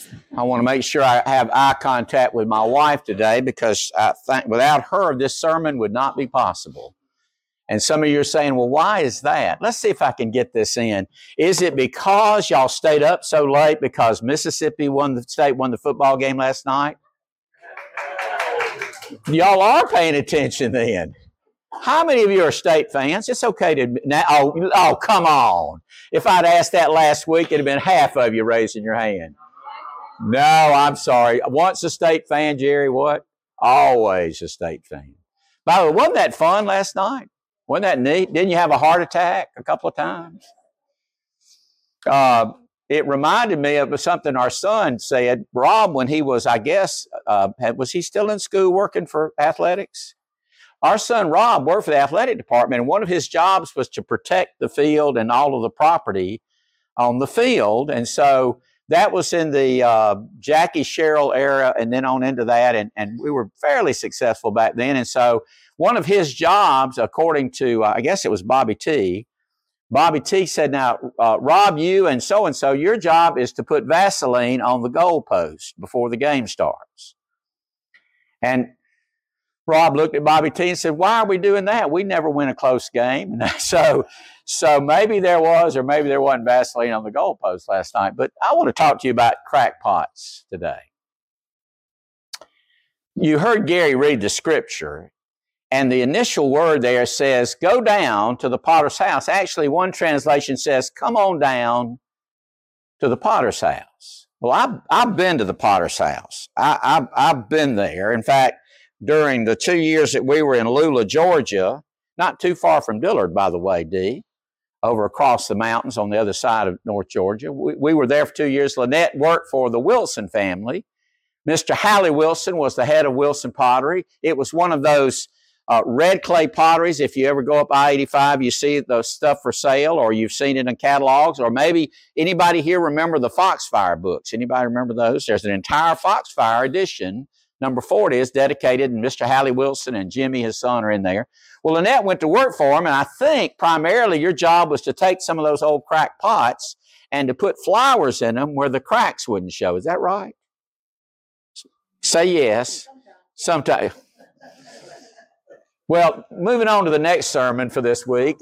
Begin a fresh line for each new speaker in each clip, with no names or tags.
I want to make sure I have eye contact with my wife today because I think without her, this sermon would not be possible. And some of you are saying, well, why is that? Let's see if I can get this in. Is it because y'all stayed up so late because Mississippi State won the football game last night? Y'all are paying attention then. How many of you are State fans? It's okay to admit. Now, oh, come on. If I'd asked that last week, it'd have been half of you raising your hand. No, I'm sorry. Once a State fan, Jerry, what? Always a State fan. By the way, wasn't that fun last night? Wasn't that neat? Didn't you have a heart attack a couple of times? It reminded me of something our son said. Rob, when he was, I guess, was he still in school working for athletics? Our son Rob worked for the athletic department, and one of his jobs was to protect the field and all of the property on the field. And so that was in the Jackie Sherrill era and then on into that, and we were fairly successful back then. And so one of his jobs, according to, I guess it was Bobby T said, now, Rob, you and so, your job is to put Vaseline on the goalpost before the game starts. And Rob looked at Bobby T and said, why are we doing that? We never win a close game. And so maybe there was or maybe there wasn't Vaseline on the goalpost last night. But I want to talk to you about crackpots today. You heard Gary read the scripture, and the initial word there says, go down to the potter's house. Actually, one translation says, come on down to the potter's house. Well, I've been to the potter's house. I've been there. In fact, during the 2 years that we were in Lula, Georgia, not too far from Dillard, by the way, D, over across the mountains on the other side of North Georgia. We were there for 2 years. Lynette worked for the Wilson family. Mr. Hallie Wilson was the head of Wilson Pottery. It was one of those red clay potteries. If you ever go up I-85, you see the stuff for sale, or you've seen it in catalogs, or maybe anybody here remember the Foxfire books. Anybody remember those? There's an entire Foxfire edition. Number 40 is dedicated, and Mr. Hallie Wilson and Jimmy, his son, are in there. Well, Lynette went to work for him, and I think primarily your job was to take some of those old cracked pots and to put flowers in them where the cracks wouldn't show. Is that right? Say yes. Sometimes. Well, moving on to the next sermon for this week.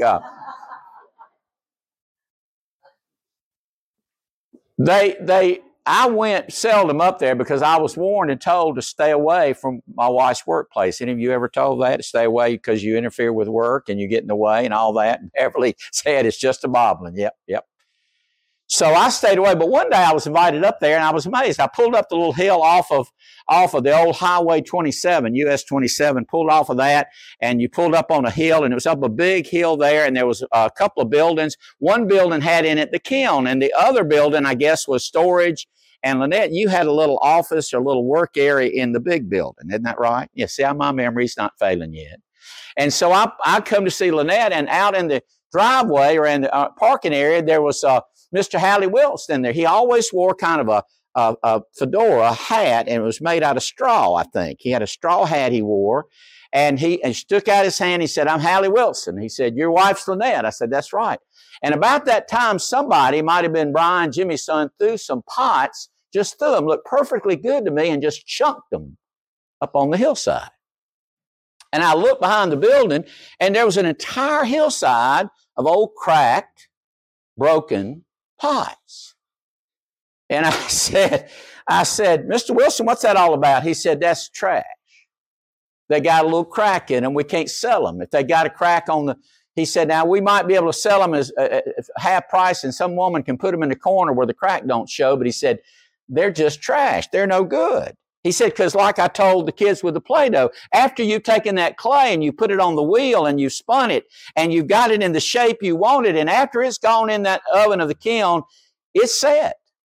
I went seldom up there because I was warned and told to stay away from my wife's workplace. Any of you ever told that, to stay away because you interfere with work and you get in the way and all that? And Beverly said, it's just a bobbling. Yep. So I stayed away, but one day I was invited up there and I was amazed. I pulled up the little hill off of the old Highway 27, US 27, pulled off of that, and you pulled up on a hill, and it was up a big hill there, and there was a couple of buildings. One building had in it the kiln, and the other building, I guess, was storage. And Lynette, you had a little office or a little work area in the big building. Isn't that right? Yeah, see, my memory's not failing yet. And so I come to see Lynette, and out in the driveway or in the parking area, there was Mr. Hallie Wilson there. He always wore kind of a fedora hat, and it was made out of straw, I think. He had a straw hat he wore, and he stuck out his hand. He said, I'm Hallie Wilson. He said, your wife's Lynette. I said, that's right. And about that time, somebody, might have been Brian, Jimmy's son, threw some pots, just threw them, looked perfectly good to me, and just chunked them up on the hillside. And I looked behind the building, and there was an entire hillside of old cracked, broken pots. And I said, Mr. Wilson, what's that all about? He said, that's trash. They got a little crack in them. We can't sell them. If they got a crack on the... He said, now, we might be able to sell them as half price, and some woman can put them in the corner where the crack don't show. But he said, they're just trash. They're no good. He said, because like I told the kids with the Play-Doh, after you've taken that clay and you put it on the wheel and you spun it and you've got it in the shape you wanted, and after it's gone in that oven of the kiln, it's set.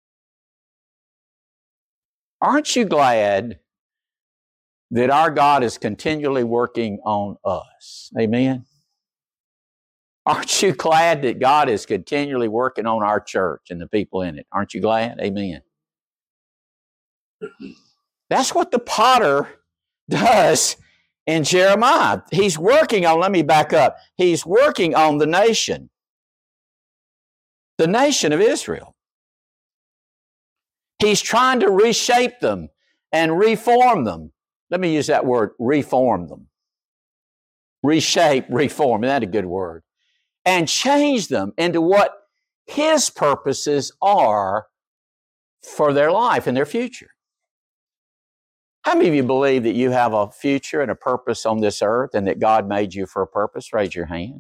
Aren't you glad that our God is continually working on us? Amen. Aren't you glad that God is continually working on our church and the people in it? Aren't you glad? Amen. That's what the potter does in Jeremiah. He's working on, let me back up, he's working on the nation of Israel. He's trying to reshape them and reform them. Let me use that word, reform them. Reshape, reform, isn't that a good word? And change them into what His purposes are for their life and their future. How many of you believe that you have a future and a purpose on this earth and that God made you for a purpose? Raise your hand.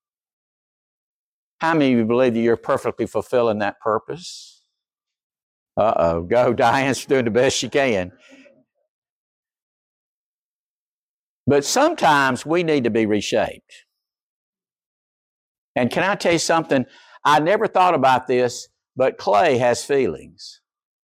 How many of you believe that you're perfectly fulfilling that purpose? Go, Diane's doing the best she can. But sometimes we need to be reshaped. And can I tell you something? I never thought about this, but clay has feelings.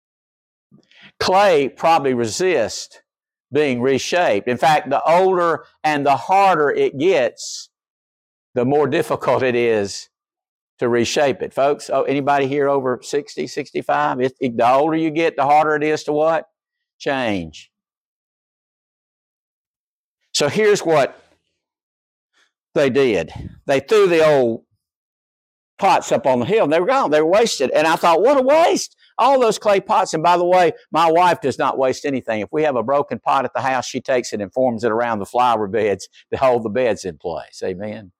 Clay probably resists being reshaped. In fact, the older and the harder it gets, the more difficult it is to reshape it. Folks, anybody here over 60, 65? The older you get, the harder it is to what? Change. So here's what they did. They threw the old pots up on the hill, and they were gone. They were wasted. And I thought, what a waste. All those clay pots. And by the way, my wife does not waste anything. If we have a broken pot at the house, she takes it and forms it around the flower beds to hold the beds in place. Amen.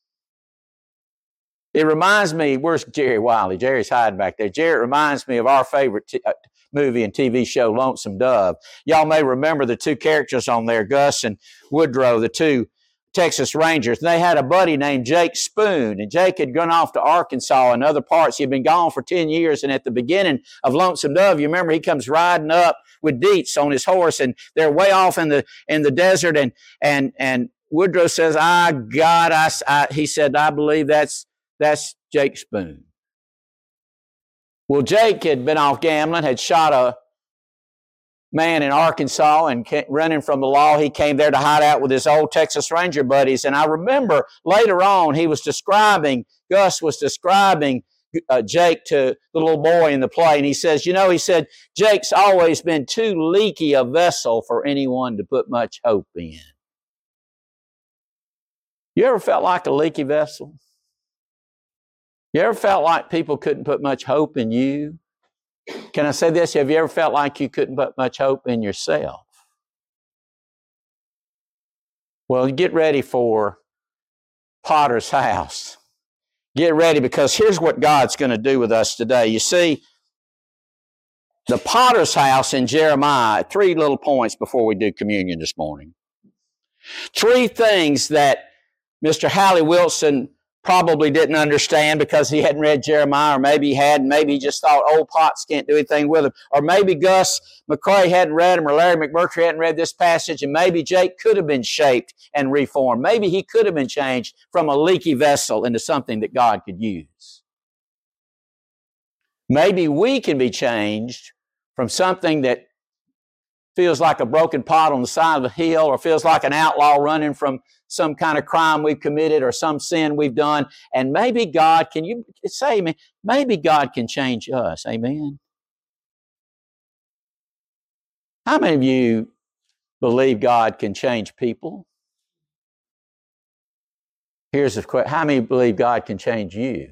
It reminds me, where's Jerry Wiley? Jerry's hiding back there. Jerry reminds me of our favorite movie and TV show, Lonesome Dove. Y'all may remember the two characters on there, Gus and Woodrow, the two Texas Rangers. And they had a buddy named Jake Spoon. And Jake had gone off to Arkansas and other parts. He'd been gone for 10 years. And at the beginning of Lonesome Dove, you remember he comes riding up with Dietz on his horse. And they're way off in the desert. And Woodrow says, he said, I believe that's Jake Spoon. Well, Jake had been off gambling, had shot a man in Arkansas and running from the law. He came there to hide out with his old Texas Ranger buddies. And I remember later on, Gus was describing Jake to the little boy in the play. And he says, Jake's always been too leaky a vessel for anyone to put much hope in. You ever felt like a leaky vessel? You ever felt like people couldn't put much hope in you? Can I say this? Have you ever felt like you couldn't put much hope in yourself? Well, get ready for Potter's house. Get ready, because here's what God's going to do with us today. You see, the Potter's house in Jeremiah, 3 little points before we do communion this morning. 3 things that Mr. Hallie Wilson probably didn't understand because he hadn't read Jeremiah, or maybe he had, and maybe he just thought old pots can't do anything with him. Or maybe Gus McCrae hadn't read him, or Larry McMurtry hadn't read this passage, and maybe Jake could have been shaped and reformed. Maybe he could have been changed from a leaky vessel into something that God could use. Maybe we can be changed from something that feels like a broken pot on the side of a hill, or feels like an outlaw running from some kind of crime we've committed or some sin we've done. And maybe God, can you say, amen? Maybe God can change us. Amen. How many of you believe God can change people? Here's the question. How many believe God can change you?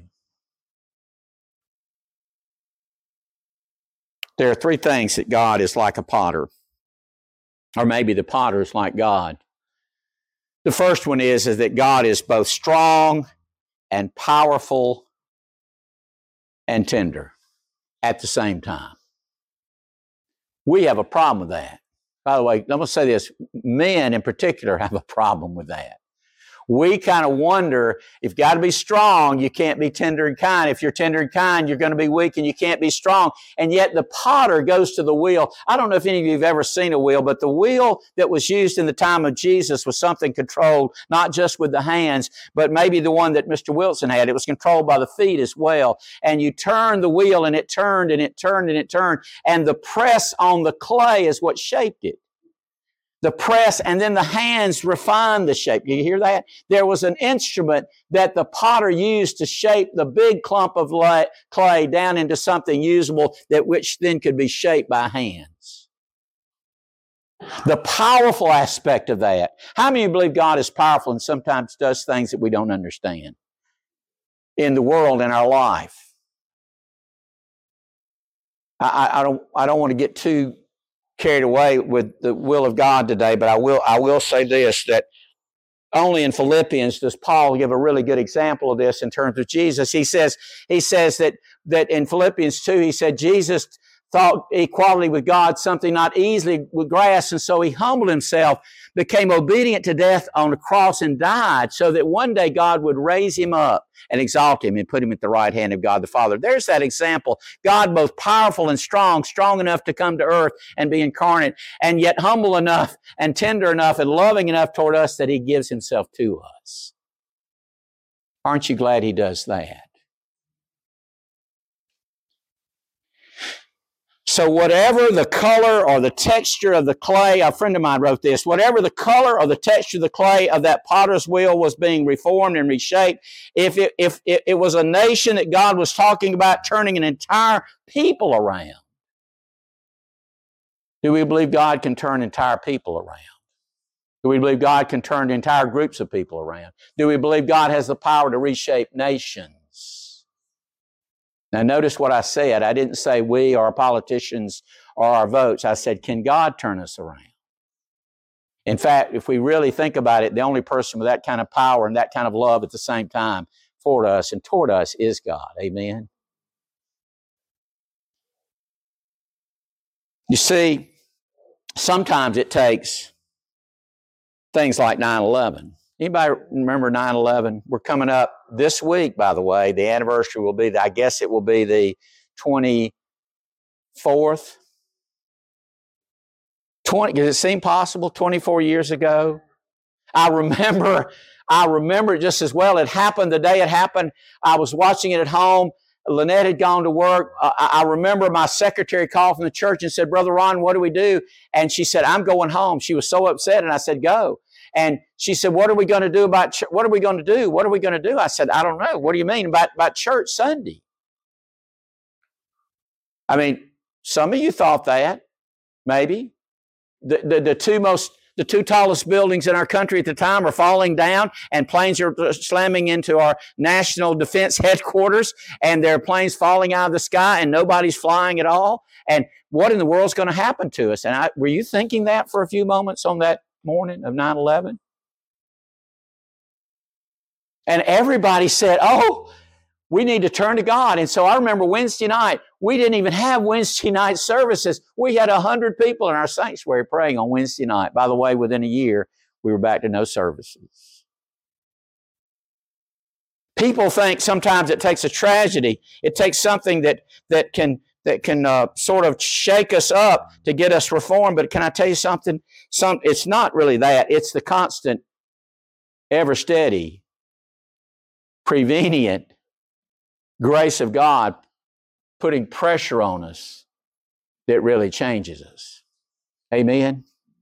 There are 3 things that God is like a potter. Or maybe the potter is like God. The first one is that God is both strong and powerful and tender at the same time. We have a problem with that. By the way, I'm going to say this. Men in particular have a problem with that. We kind of wonder, if you've got to be strong, you can't be tender and kind. If you're tender and kind, you're going to be weak and you can't be strong. And yet the potter goes to the wheel. I don't know if any of you have ever seen a wheel, but the wheel that was used in the time of Jesus was something controlled, not just with the hands, but maybe the one that Mr. Wilson had. It was controlled by the feet as well. And you turn the wheel, and it turned and it turned and it turned. And the press on the clay is what shaped it. The press, and then the hands refined the shape. Do you hear that? There was an instrument that the potter used to shape the big clump of clay down into something usable, that which then could be shaped by hands. The powerful aspect of that. How many of you believe God is powerful and sometimes does things that we don't understand in the world, in our life? I don't want to get too carried away with the will of God today, but I will say this, that only in Philippians does Paul give a really good example of this in terms of Jesus. He says that in Philippians 2, he said Jesus thought equality with God something not easily grasped, and so he humbled himself, became obedient to death on the cross, and died so that one day God would raise him up and exalt him and put him at the right hand of God the Father. There's that example. God both powerful and strong enough to come to earth and be incarnate, and yet humble enough and tender enough and loving enough toward us that he gives himself to us. Aren't you glad he does that? So whatever the color or the texture of the clay, a friend of mine wrote this, whatever the color or the texture of the clay of that potter's wheel was being reformed and reshaped, if it was a nation that God was talking about turning an entire people around, do we believe God can turn entire people around? Do we believe God can turn entire groups of people around? Do we believe God has the power to reshape nations? Now, notice what I said. I didn't say we or our politicians or our votes. I said, can God turn us around? In fact, if we really think about it, the only person with that kind of power and that kind of love at the same time for us and toward us is God. Amen? You see, sometimes it takes things like 9/11. Anybody remember 9/11? We're coming up this week, by the way. The anniversary will be, I guess it will be the 24th. Does it seem possible? 24 years ago? I remember it just as well. It happened the day it happened. I was watching it at home. Lynette had gone to work. I remember my secretary called from the church and said, Brother Ron, what do we do? And she said, I'm going home. She was so upset, and I said, go. And she said, what are we going to do about what are we going to do? What are we going to do? I said, I don't know. What do you mean about church Sunday? I mean, some of you thought that, maybe. The two tallest buildings in our country at the time are falling down, and planes are slamming into our national defense headquarters, and there are planes falling out of the sky, and nobody's flying at all. And what in the world is going to happen to us? And were you thinking that for a few moments on that morning of 9/11? And everybody said, oh, we need to turn to God. And so I remember Wednesday night, we didn't even have Wednesday night services. We had 100 people in our sanctuary praying on Wednesday night. By the way, within a year, we were back to no services. People think sometimes it takes a tragedy. It takes something that can sort of shake us up to get us reformed. But can I tell you something? It's not really that. It's the constant, ever steady, prevenient grace of God putting pressure on us that really changes us. Amen?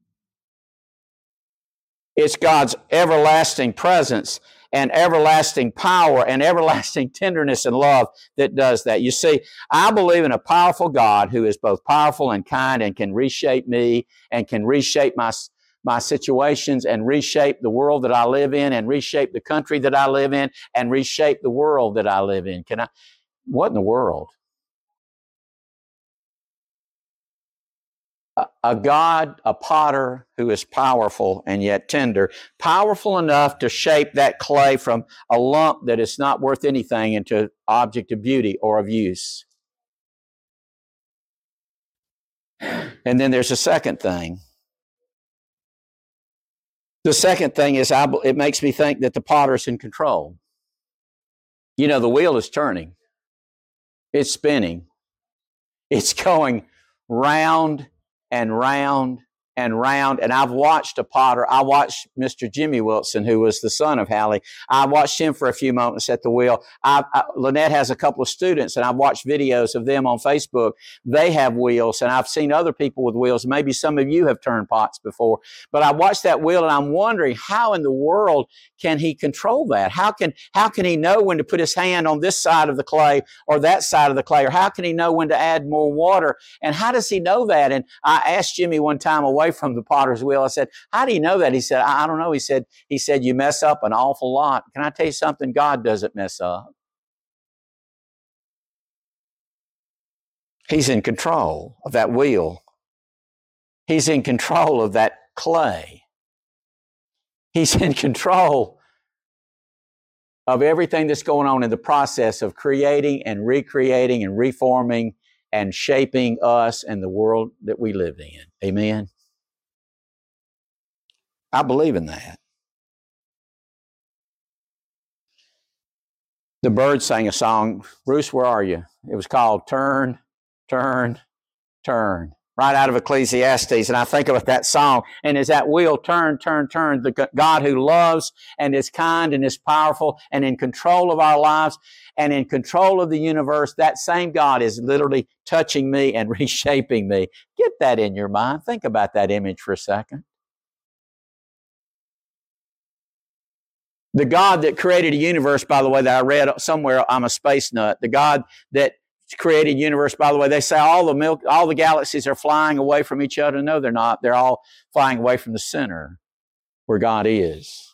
It's God's everlasting presence and everlasting power and everlasting tenderness and love that does that. You see, I believe in a powerful God who is both powerful and kind and can reshape me and can reshape my situations and reshape the world that I live in and reshape the country that I live in and reshape the world that I live in. What in the world? A God, a potter who is powerful and yet tender, powerful enough to shape that clay from a lump that is not worth anything into an object of beauty or of use. And then there's a second thing. The second thing is it makes me think that the potter's in control. You know, the wheel is turning. It's spinning. It's going round and round and round. And I've watched a potter. I watched Mr. Jimmy Wilson, who was the son of Hallie. I watched him for a few moments at the wheel. Lynette has a couple of students, and I've watched videos of them on Facebook. They have wheels, and I've seen other people with wheels. Maybe some of you have turned pots before. But I watched that wheel, and I'm wondering, how in the world can he control that? How can he know when to put his hand on this side of the clay or that side of the clay? Or how can he know when to add more water? And how does he know that? And I asked Jimmy one time away from the potter's wheel, I said, how do you know that? He said, I don't know. He said, you mess up an awful lot. Can I tell you something? God doesn't mess up. He's in control of that wheel. He's in control of that clay. He's in control of everything that's going on in the process of creating and recreating and reforming and shaping us and the world that we live in. Amen? I believe in that. The Byrds sang a song, Bruce, where are you? It was called Turn, Turn, Turn. Right out of Ecclesiastes. And I think about that song. And as that wheel turn, the God who loves and is kind and is powerful and in control of our lives and in control of the universe, that same God is literally touching me and reshaping me. Get that in your mind. Think about that image for a second. The God that created a universe, by the way, that I read somewhere, I'm a space nut. The God that created universe, by the way, they say all the galaxies are flying away from each other. No, they're not. They're all flying away from the center where God is.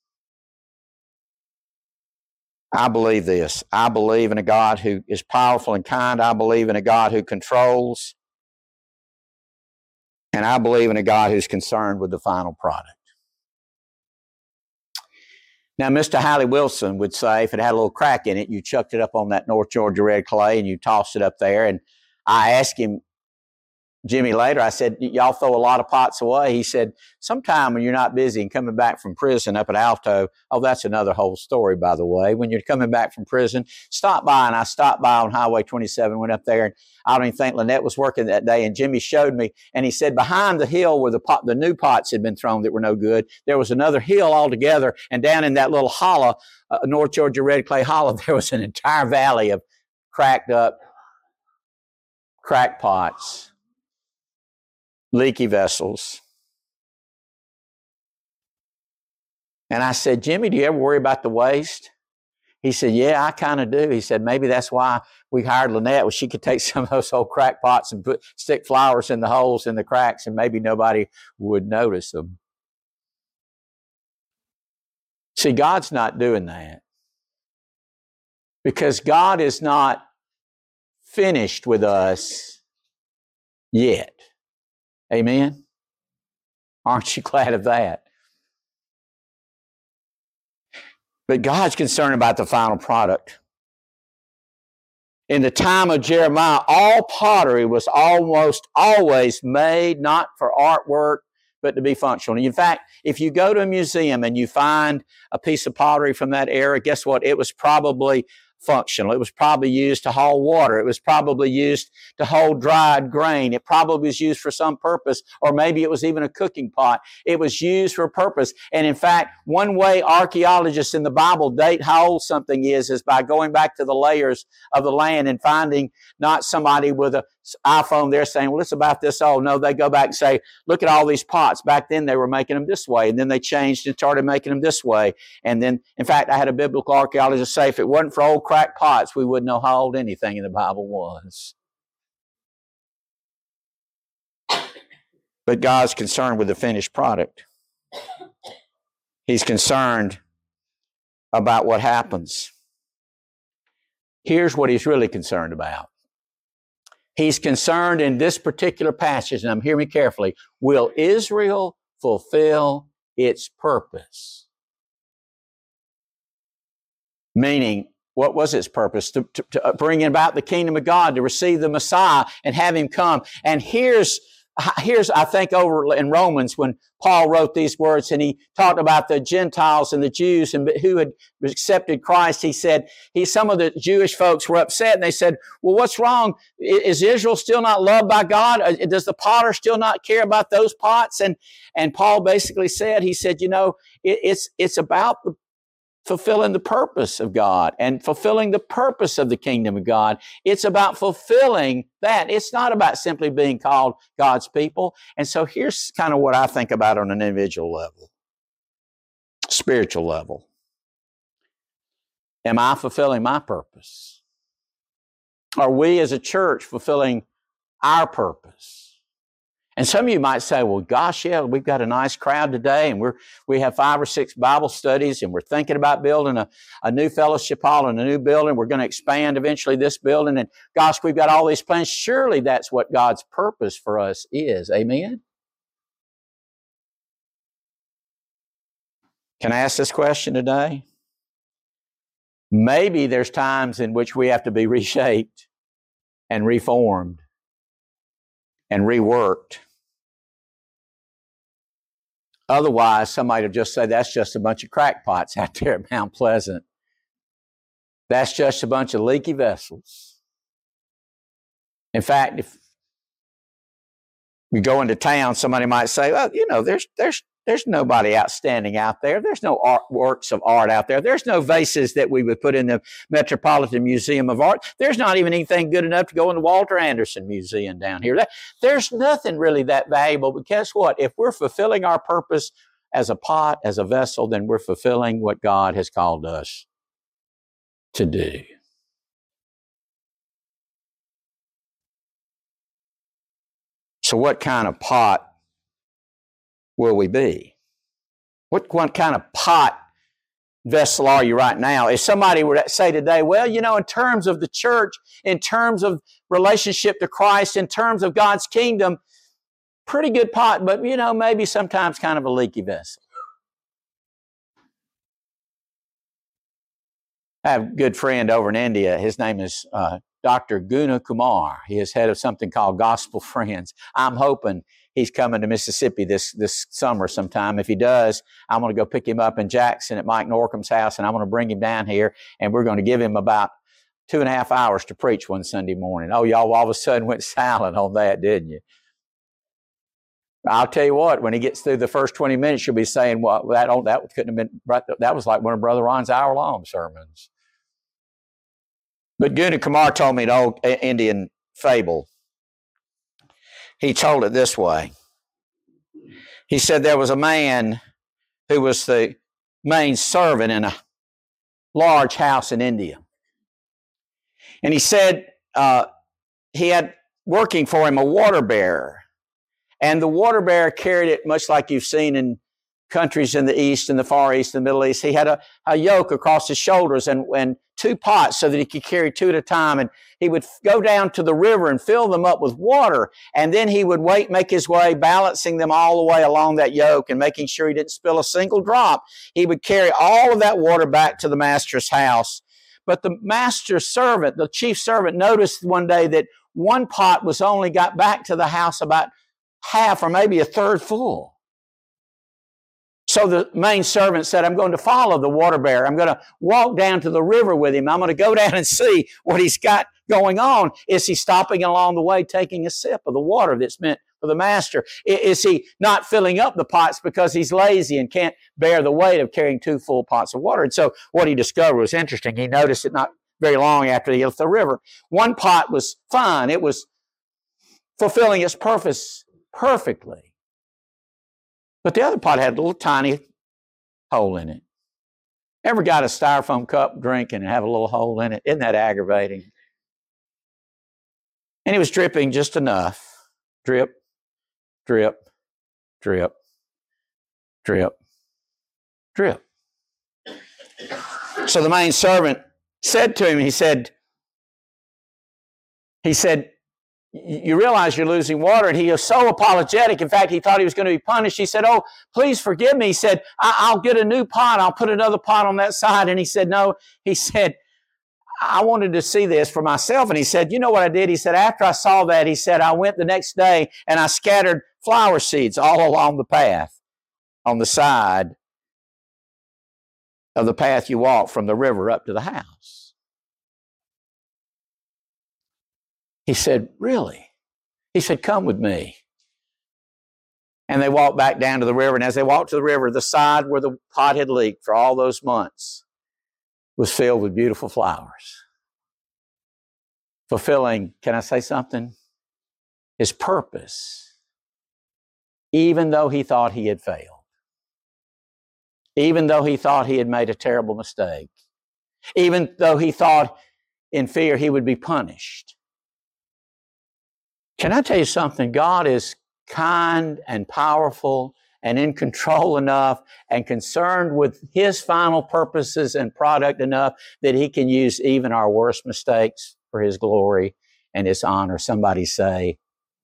I believe this. I believe in a God who is powerful and kind. I believe in a God who controls. And I believe in a God who's concerned with the final product. Now, Mr. Hallie Wilson would say if it had a little crack in it, you chucked it up on that North Georgia red clay and you tossed it up there. And I asked him, Jimmy, later, I said, y'all throw a lot of pots away. He said, sometime when you're not busy and coming back from prison up at Alto, oh, that's another whole story, by the way. When you're coming back from prison, stop by. And I stopped by on Highway 27, went up there, and I don't even think Lynette was working that day. And Jimmy showed me, and he said, behind the hill where the new pots had been thrown that were no good, there was another hill altogether. And down in that little hollow, North Georgia red clay hollow, there was an entire valley of cracked up crack pots, leaky vessels. And I said, Jimmy, do you ever worry about the waste? He said, yeah, I kind of do. He said, maybe that's why we hired Lynette. Well, she could take some of those old crack pots and stick flowers in the holes in the cracks, and maybe nobody would notice them. See, God's not doing that because God is not finished with us yet. Amen? Aren't you glad of that? But God's concerned about the final product. In the time of Jeremiah, all pottery was almost always made not for artwork, but to be functional. In fact, if you go to a museum and you find a piece of pottery from that era, guess what? It was probably functional. It was probably used to haul water. It was probably used to hold dried grain. It probably was used for some purpose, or maybe it was even a cooking pot. It was used for a purpose. And in fact, one way archaeologists in the Bible date how old something is by going back to the layers of the land and finding not somebody with an iPhone there saying, well, it's about this old. No, they go back and say, look at all these pots. Back then they were making them this way, and then they changed and started making them this way. And then, in fact, I had a biblical archaeologist say, if it wasn't for old crack pots, we wouldn't know how old anything in the Bible was. But God's concerned with the finished product. He's concerned about what happens. Here's what he's really concerned about. He's concerned in this particular passage, and hear me carefully, will Israel fulfill its purpose? Meaning, what was its purpose? To bring about the kingdom of God, to receive the Messiah and have him come. And here's, I think, over in Romans when Paul wrote these words and he talked about the Gentiles and the Jews and who had accepted Christ. He said, some of the Jewish folks were upset and they said, well, what's wrong? Is Israel still not loved by God? Does the potter still not care about those pots? And Paul basically said, he said, it's about the fulfilling the purpose of God and fulfilling the purpose of the kingdom of God. It's about fulfilling that. It's not about simply being called God's people. And so here's kind of what I think about on an individual level, spiritual level. Am I fulfilling my purpose? Are we as a church fulfilling our purpose? And some of you might say, well, gosh, yeah, we've got a nice crowd today, and we have 5 or 6 Bible studies, and we're thinking about building a new fellowship hall and a new building. We're going to expand eventually this building, and gosh, we've got all these plans. Surely that's what God's purpose for us is. Amen? Can I ask this question today? Maybe there's times in which we have to be reshaped and reformed and reworked. Otherwise, somebody will just say, that's just a bunch of crackpots out there at Mount Pleasant. That's just a bunch of leaky vessels. In fact, if we go into town, somebody might say, well, you know, there's nobody outstanding out there. There's no works of art out there. There's no vases that we would put in the Metropolitan Museum of Art. There's not even anything good enough to go in the Walter Anderson Museum down here. There's nothing really that valuable. But guess what? If we're fulfilling our purpose as a pot, as a vessel, then we're fulfilling what God has called us to do. So what kind of pot will we be? What kind of pot vessel are you right now? If somebody were to say today, well, you know, in terms of the church, in terms of relationship to Christ, in terms of God's kingdom, pretty good pot, but, you know, maybe sometimes kind of a leaky vessel. I have a good friend over in India. His name is Dr. Guna Kumar. He is head of something called Gospel Friends. I'm hoping he's coming to Mississippi this summer sometime. If he does, I'm going to go pick him up in Jackson at Mike Norcom's house, and I'm going to bring him down here, and we're going to give him about 2.5 hours to preach one Sunday morning. Oh, y'all all of a sudden went silent on that, didn't you? I'll tell you what, when he gets through the first 20 minutes, you'll be saying, well, that couldn't have been, that was like one of Brother Ron's hour-long sermons. But Guna Kumar told me an old Indian fable. He told it this way. He said there was a man who was the main servant in a large house in India. And he said he had working for him a water bearer. And the water bearer carried it much like you've seen in countries in the East, in the Far East, and the Middle East. He had a yoke across his shoulders and 2 pots so that he could carry 2 at a time. And he would go down to the river and fill them up with water. And then he would make his way, balancing them all the way along that yoke and making sure he didn't spill a single drop. He would carry all of that water back to the master's house. But the master's servant, the chief servant, noticed one day that one pot was only got back to the house about half or maybe a third full. So the main servant said, I'm going to follow the water bearer. I'm going to walk down to the river with him. I'm going to go down and see what he's got going on. Is he stopping along the way, taking a sip of the water that's meant for the master? Is he not filling up the pots because he's lazy and can't bear the weight of carrying 2 full pots of water? And so what he discovered was interesting. He noticed it not very long after he left the river. One pot was fine. It was fulfilling its purpose perfectly. But the other pot had a little tiny hole in it. Ever got a styrofoam cup drinking and have a little hole in it? Isn't that aggravating? And it was dripping just enough. Drip, drip, drip, drip, drip. So the main servant said to him, he said, you realize you're losing water. And he was so apologetic. In fact, he thought he was going to be punished. He said, oh, please forgive me. He said, I'll get a new pot. I'll put another pot on that side. And he said, no. He said, I wanted to see this for myself. And he said, you know what I did? He said, after I saw that, he said, I went the next day and I scattered flower seeds all along the path on the side of the path you walk from the river up to the house. He said, really? He said, come with me. And they walked back down to the river. And as they walked to the river, the side where the pot had leaked for all those months was filled with beautiful flowers. Fulfilling, can I say something? His purpose, even though he thought he had failed. Even though he thought he had made a terrible mistake. Even though he thought in fear he would be punished. Can I tell you something? God is kind and powerful and in control enough and concerned with His final purposes and product enough that He can use even our worst mistakes for His glory and His honor. Somebody say,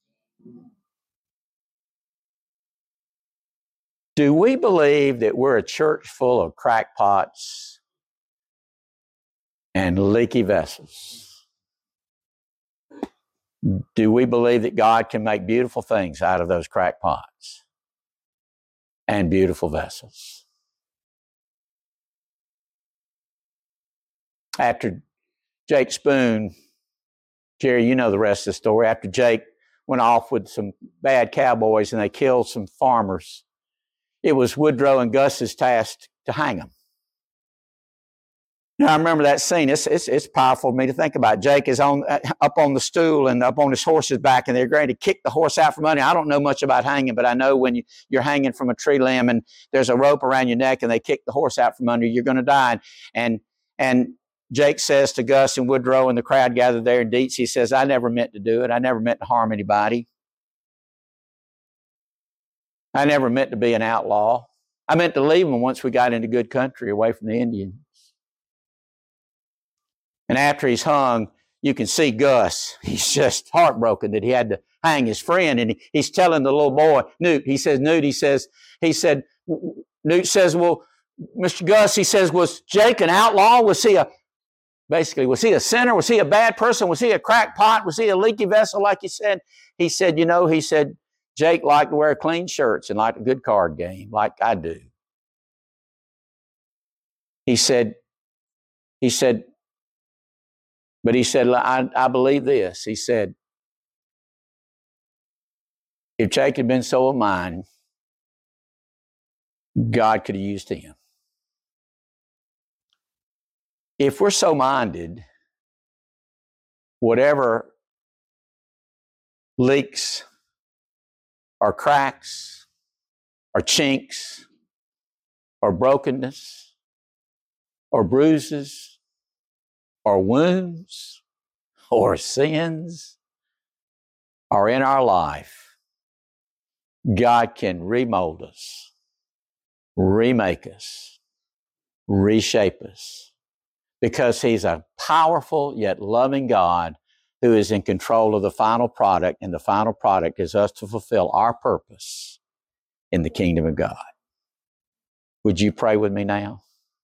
do we believe that we're a church full of crackpots and leaky vessels? Do we believe that God can make beautiful things out of those crackpots and beautiful vessels? After Jake Spoon, Jerry, you know the rest of the story. After Jake went off with some bad cowboys and they killed some farmers, it was Woodrow and Gus's task to hang them. Now, I remember that scene. It's powerful for me to think about. Jake is up on the stool and up on his horse's back, and they're going to kick the horse out from under. I don't know much about hanging, but I know when you're hanging from a tree limb and there's a rope around your neck and they kick the horse out from under, you're going to die. And Jake says to Gus and Woodrow and the crowd gathered there in Dietz, he says, I never meant to do it. I never meant to harm anybody. I never meant to be an outlaw. I meant to leave them once we got into good country away from the Indians. And after he's hung, you can see Gus. He's just heartbroken that he had to hang his friend. And he's telling the little boy, Newt, Newt says, well, Mr. Gus, he says, was Jake an outlaw? Was he a sinner? Was he a bad person? Was he a crackpot? Was he a leaky vessel like you said? He said, Jake liked to wear clean shirts and liked a good card game like I do. He said, I believe this. He said, if Jake had been so of mine, God could have used him. If we're so minded, whatever leaks or cracks or chinks or brokenness or bruises or wounds or sins are in our life, God can remold us, remake us, reshape us, because He's a powerful yet loving God who is in control of the final product, and the final product is us to fulfill our purpose in the kingdom of God. Would you pray with me now?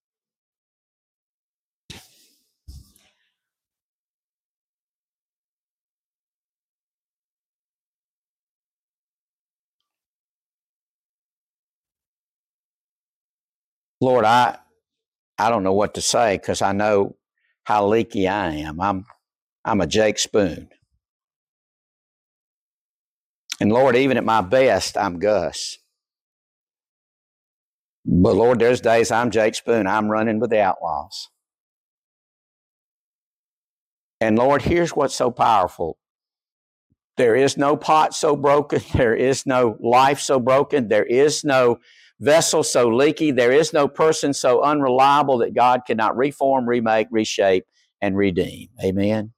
Lord, I don't know what to say because I know how leaky I am. I'm a Jake Spoon. And Lord, even at my best, I'm Gus. But Lord, there's days I'm Jake Spoon. I'm running with the outlaws. And Lord, here's what's so powerful. There is no pot so broken. There is no life so broken. There is no vessel so leaky. There is no person so unreliable that God cannot reform, remake, reshape, and redeem. Amen.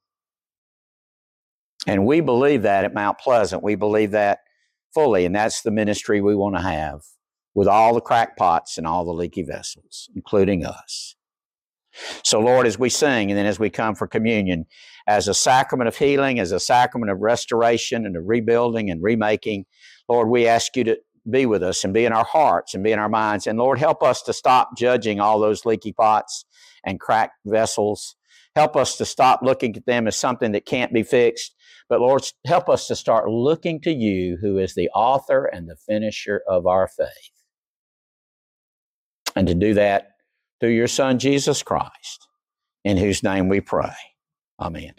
And we believe that at Mount Pleasant. We believe that fully, and that's the ministry we want to have with all the crackpots and all the leaky vessels, including us. So, Lord, as we sing and then as we come for communion, as a sacrament of healing, as a sacrament of restoration and of rebuilding and remaking, Lord, we ask you to be with us and be in our hearts and be in our minds. And Lord, help us to stop judging all those leaky pots and cracked vessels. Help us to stop looking at them as something that can't be fixed. But Lord, help us to start looking to you, who is the author and the finisher of our faith. And to do that through your Son, Jesus Christ, in whose name we pray. Amen.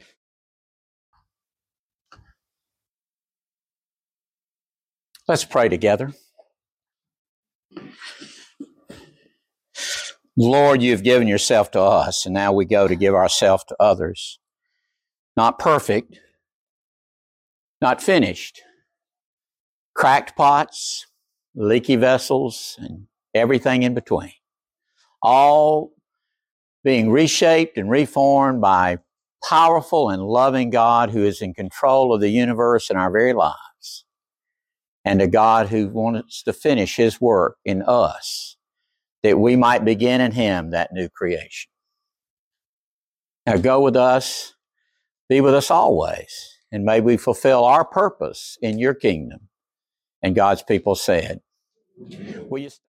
Let's pray together. Lord, you've given yourself to us, and now we go to give ourselves to others. Not perfect, not finished. Cracked pots, leaky vessels, and everything in between. All being reshaped and reformed by powerful and loving God who is in control of the universe and our very lives. and to God who wants to finish His work in us, that we might begin in Him that new creation. Now go with us, be with us always, and may we fulfill our purpose in your kingdom. And God's people said, will you